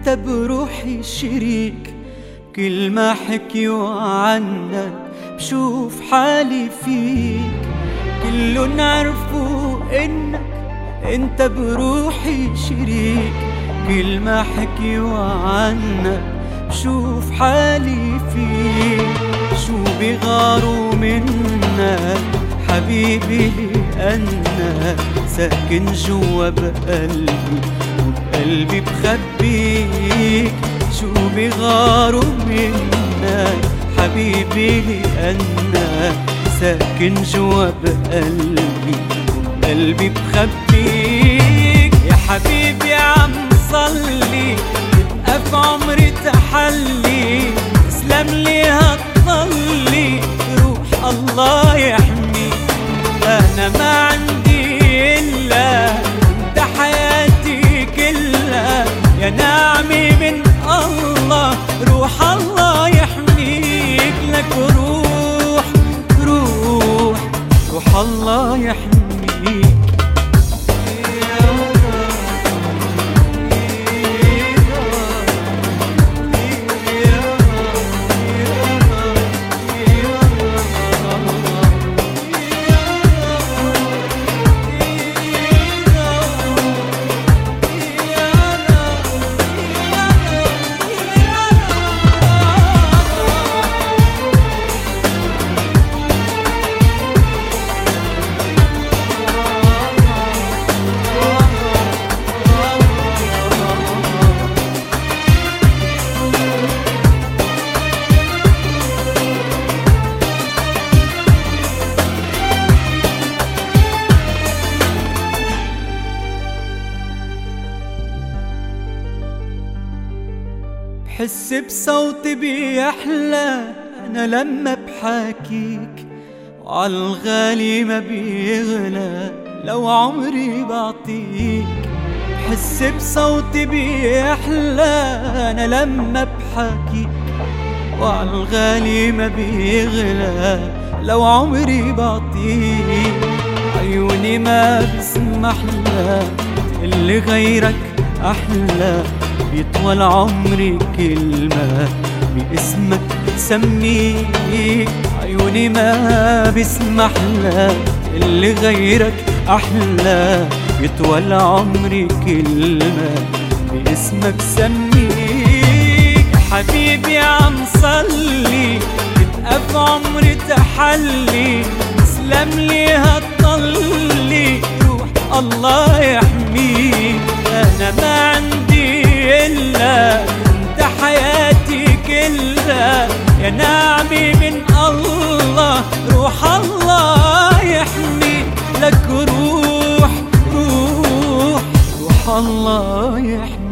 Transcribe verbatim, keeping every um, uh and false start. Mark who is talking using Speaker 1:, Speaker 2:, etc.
Speaker 1: انت بروحي شريك، كل ما حكيوا عنك بشوف حالي فيك. كلن عرفوا انك انت بروحي شريك، كل ما حكيوا عنك بشوف حالي فيك. شو بيغاروا منك حبيبي لأنك ساكن جوا بقلبي، وبقلبي بخبيك. شو بيغاروا منك حبيبي لأنك ساكن جوا بقلبي، وبقلبي بخبيك. يا حبيبي عم صلي تبقى في عمري تحلي، تسلم لي هتضلي روح الله يحميك. أنا ما عندي إلا أنت حياتي كلها، يا نعمي من الله روح الله يحميك. لك روح روح روح الله يحميك. بحس بصوتي بيحلى أنا لما بحاكيك، وعالغالي ما بيغلى لو عمري بعطيك. بحس بصوتي بيحلى أنا لما بحاكيك، وعالغالي ما بيغلى لو عمري بعطيك. عيوني ما بسمح لها اللي غيرك أحلى، يطول عمري كلمة باسمك سميك. عيوني ما بسمح لك اللي غيرك أحلى، يطول عمري كلمة باسمك سميك. حبيبي عم صلي تبقى في عمري تحلي، تسلم لي هتضلي روح الله يحميك. أنا ما عندي إلا أنت حياتي كلها، يا نعمي من الله روح الله يحميك. لك روح روح روح الله يحميك.